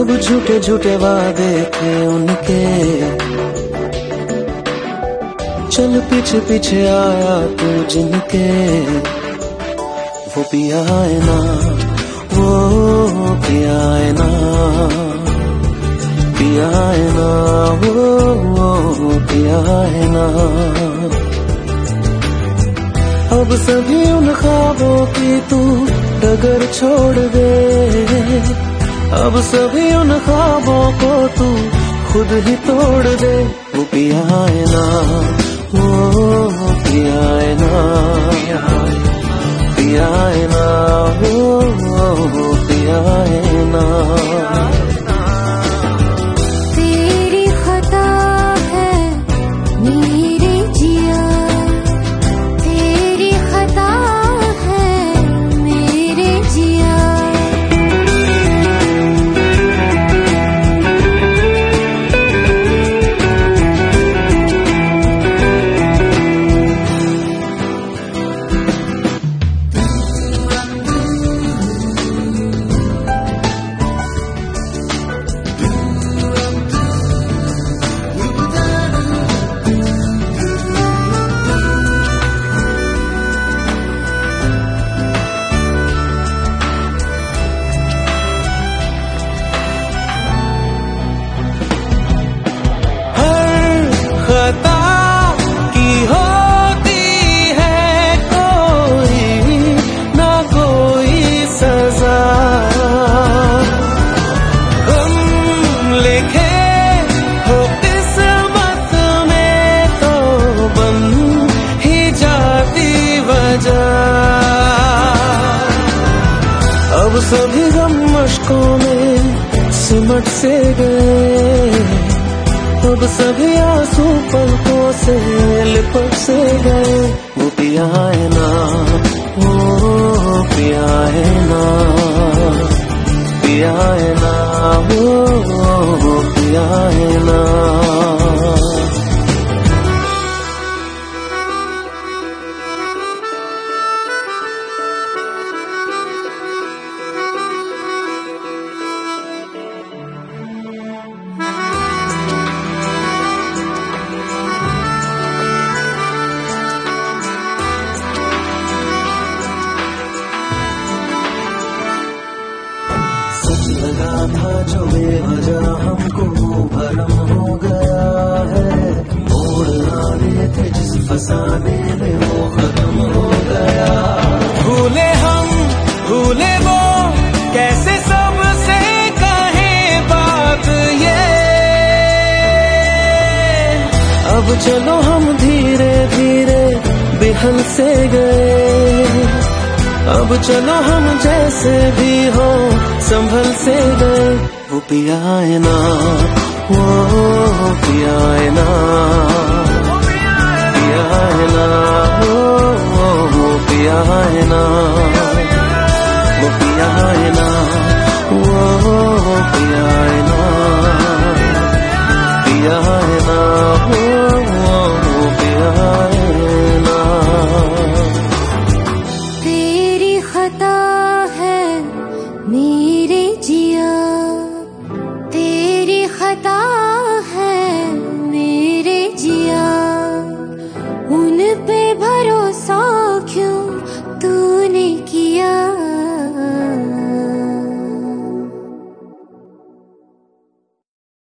सब झूठे झूठे वादे थे उनके, चल पीछे पीछे आया तू जिनके। वो पिया है ना, वो पिया है ना, पिया है ना, वो पिया है ना। अब सभी उन ख्वाबों की तू डगर छोड़ दे, अब सभी उन ख्वाबों को तू खुद ही तोड़ दे। वो पिया है ना, वो पिया है ना, पिया है ना, वो पिया है ना। तेरी खता है मेरे जिया, तेरी खता है मेरे जिया। अब सभी गम मुश्कों में सिमट से गए, अब सभी आंसू पलकों से लिपट से गए। वो पिया है ना, वो पिया है ना, पिया है ना, वो पिया है ना। लगा था जो बेवजह हमको भरम हो गया है, मोड़ आने थे जिस फसाने में वो खत्म हो गया। भूले हम भूले वो, कैसे सबसे कहे बात ये। अब चलो हम धीरे धीरे बिहल से गए, अब चलो हम जैसे भी हो संभल से गए। वो पिया है ना, वो पिया है ना, पिया है ना, वो पिया है ना।